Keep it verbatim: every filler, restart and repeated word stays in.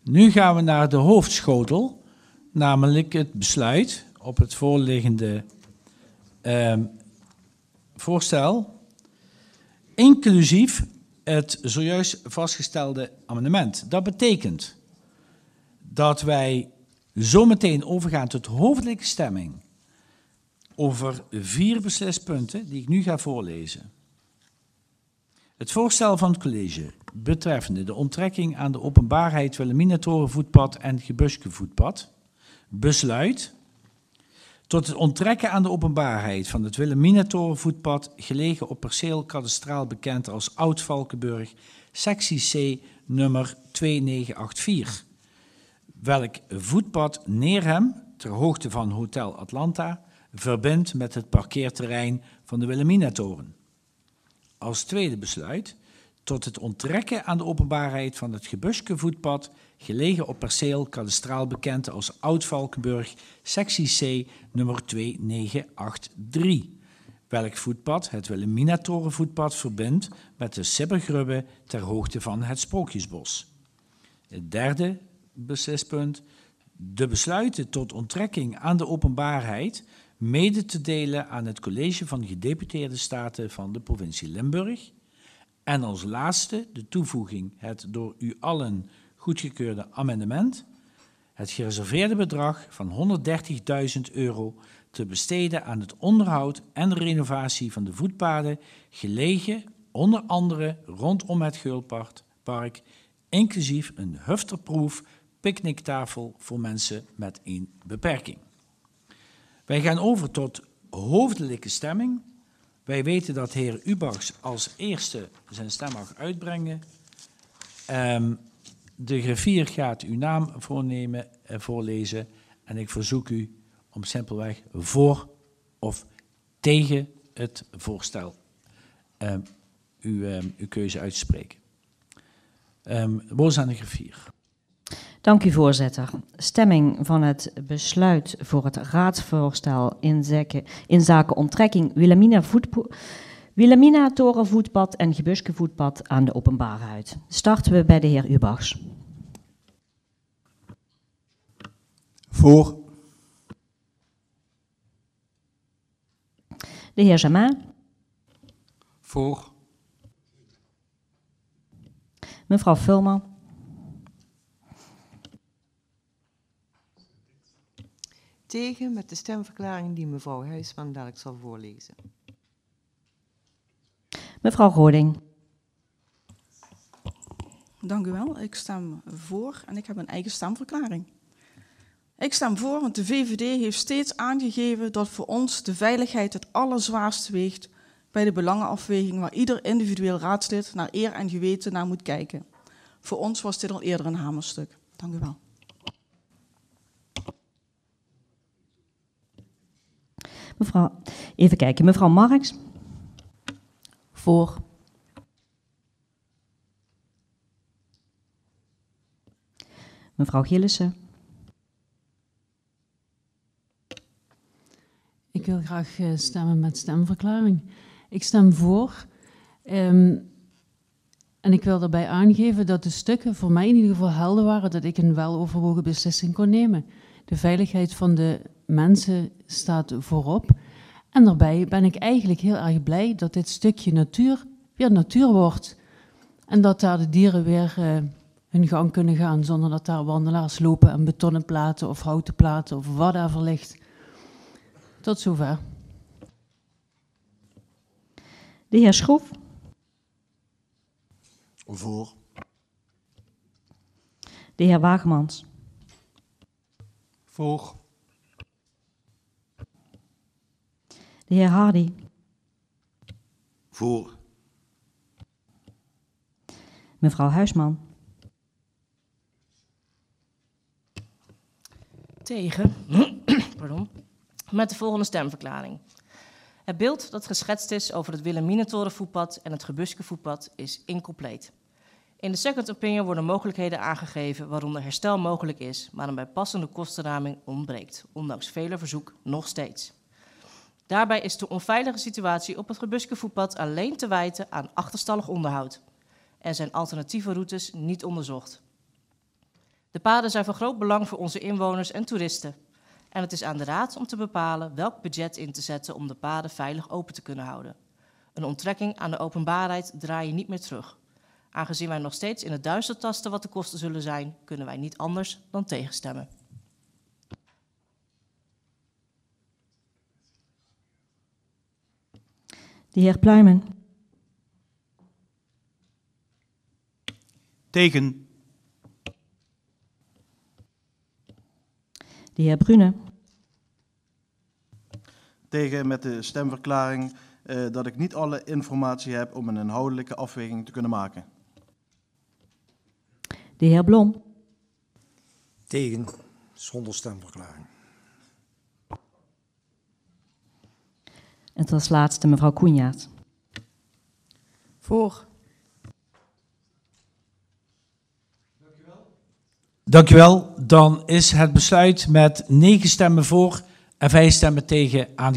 Nu gaan we naar de hoofdschotel, namelijk het besluit op het voorliggende uh, voorstel, inclusief het zojuist vastgestelde amendement. Dat betekent dat wij zometeen overgaan tot hoofdelijke stemming over vier beslispunten die ik nu ga voorlezen. Het voorstel van het college betreffende de onttrekking aan de openbaarheid Wilhelminatorenvoetpad en Gebuskevoetpad besluit tot het onttrekken aan de openbaarheid van het Wilhelminatorenvoetpad gelegen op perceel kadastraal bekend als Oud-Valkenburg, sectie C, nummer twee negen acht vier. Welk voetpad Neerhem, ter hoogte van Hotel Atlanta, verbindt met het parkeerterrein van de Wilhelminatoren. Als tweede besluit tot het onttrekken aan de openbaarheid van het Gebuskevoetpad, gelegen op perceel kadastraal bekend als Oud-Valkenburg, sectie C, nummer twee negen acht drie. Welk voetpad het Wilhelminatorenvoetpad verbindt met de Sibbergrubbe ter hoogte van het Sprookjesbos. Het derde beslispunt, de besluiten tot onttrekking aan de openbaarheid mede te delen aan het College van Gedeputeerde Staten van de provincie Limburg. En als laatste de toevoeging, het door u allen goedgekeurde amendement, het gereserveerde bedrag van honderddertigduizend euro te besteden aan het onderhoud en renovatie van de voetpaden, gelegen onder andere rondom het Geulpark, inclusief een hufterproof picknicktafel voor mensen met een beperking. Wij gaan over tot hoofdelijke stemming. Wij weten dat de heer Ubachs als eerste zijn stem mag uitbrengen. Um, de griffier gaat uw naam voornemen, uh, voorlezen en ik verzoek u om simpelweg voor of tegen het voorstel uh, uw, uh, uw keuze uit te spreken. Um, woord aan de griffier. Dank u, voorzitter. Stemming van het besluit voor het raadsvoorstel in zaken, in zaken onttrekking Wilhelmina voetpo, Wilhelminatorenvoetpad en Gebuskevoetpad aan de openbaarheid. Starten we bij de heer Ubachs. Voor. De heer Jamin. Voor. Mevrouw Vulman. Tegen met de stemverklaring die mevrouw Huisman dadelijk zal voorlezen. Mevrouw Roding. Dank u wel. Ik stem voor en ik heb een eigen stemverklaring. Ik stem voor, want de V V D heeft steeds aangegeven dat voor ons de veiligheid het allerzwaarst weegt bij de belangenafweging waar ieder individueel raadslid naar eer en geweten naar moet kijken. Voor ons was dit al eerder een hamerstuk. Dank u wel. Mevrouw, even kijken, mevrouw Marx. Voor. Mevrouw Gillissen. Ik wil graag stemmen met stemverklaring. Ik stem voor. Um, en ik wil daarbij aangeven dat de stukken voor mij in ieder geval helder waren dat ik een weloverwogen beslissing kon nemen. De veiligheid van de mensen staat voorop. En daarbij ben ik eigenlijk heel erg blij dat dit stukje natuur weer natuur wordt. En dat daar de dieren weer uh, hun gang kunnen gaan zonder dat daar wandelaars lopen en betonnen platen of houten platen of whatever ligt. Tot zover. De heer Schroef. Voor. De heer Wagemans. Voor. De heer Hardy. Voor. Mevrouw Huisman. Tegen. Pardon. Met de volgende stemverklaring. Het beeld dat geschetst is over het Wilhelminatorenvoetpad en het Gebuskevoetpad is incompleet. In de second opinion worden mogelijkheden aangegeven waaronder herstel mogelijk is, maar een bijpassende kostenraming ontbreekt, ondanks vele verzoek nog steeds. Daarbij is de onveilige situatie op het Gebuskevoetpad alleen te wijten aan achterstallig onderhoud. Er zijn alternatieve routes niet onderzocht. De paden zijn van groot belang voor onze inwoners en toeristen. En het is aan de Raad om te bepalen welk budget in te zetten om de paden veilig open te kunnen houden. Een onttrekking aan de openbaarheid draai je niet meer terug. Aangezien wij nog steeds in het duister tasten wat de kosten zullen zijn, kunnen wij niet anders dan tegenstemmen. De heer Pluijmen. Tegen. De heer Brune. Tegen met de stemverklaring uh, dat ik niet alle informatie heb om een inhoudelijke afweging te kunnen maken. De heer Blom. Tegen, zonder stemverklaring. En als laatste mevrouw Coenjaert. Voor. Dank u wel. Dan is het besluit met negen stemmen voor en vijf stemmen tegen aangenomen.